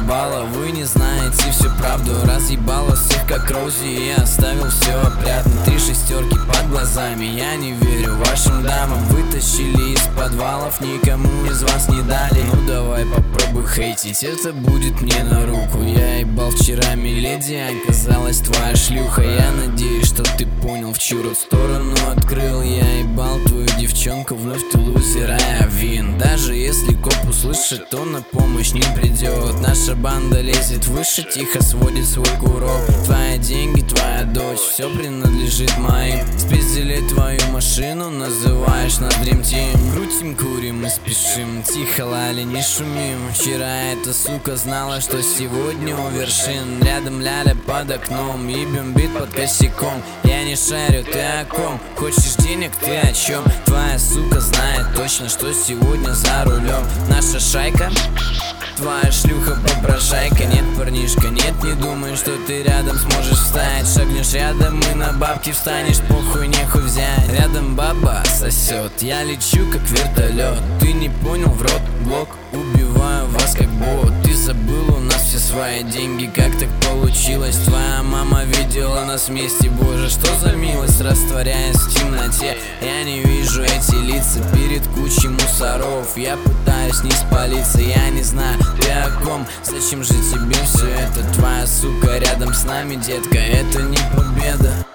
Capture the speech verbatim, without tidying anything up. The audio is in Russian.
разъебала. Вы не знаете всю правду, разъебала всех как Роузи и оставил все опрятно. Три шестерки под глазами, я не верю вашим дамам. Вытащили из подвалов, никому из вас не дали. Ну давай попробуй хейтить, это будет мне на руку. Я ебал вчера миледи, оказалась твоя шлюха. Я надеюсь, что ты понял, в чью сторону открыл. Я ебал твою девчонку, вновь ты лузер, а я вин. Даже если коп услышит, то на помощь не придет. Наша банда лезет выше, тихо сводит свой курок. Твои деньги, твоя дочь, все принадлежит моим. Спиздили твою машину, называешь нас Dream Team. Крутим, курим и спешим, тихо лали, не шумим. Вчера эта сука знала, что сегодня у вершин. Рядом ляля под окном, ебем бит под косяком. Я не шарю, ты о ком? Хочешь денег, ты о чем? Твоя сука знает точно, что сегодня за рулем. Наша шайка, твоя шлюха попрошайка. Нет, парнишка, нет, не думай, что ты рядом сможешь встать. Шагнешь рядом и на бабки встанешь, похуй, нехуй взять. Рядом баба сосет, я лечу как вертолет. Ты не понял, в рот блок, убиваю вас как бот. Ты забыл у нас все свои деньги, как так получилось? Твоя мама видела нас вместе, боже, что за милость. Растворяясь в темноте, я не вижу эти лица перед кучей мусоров. Я пытаюсь не спалиться, я не знаю, ты о ком? Зачем же тебе все это? Твоя сука рядом с нами, детка, это не победа.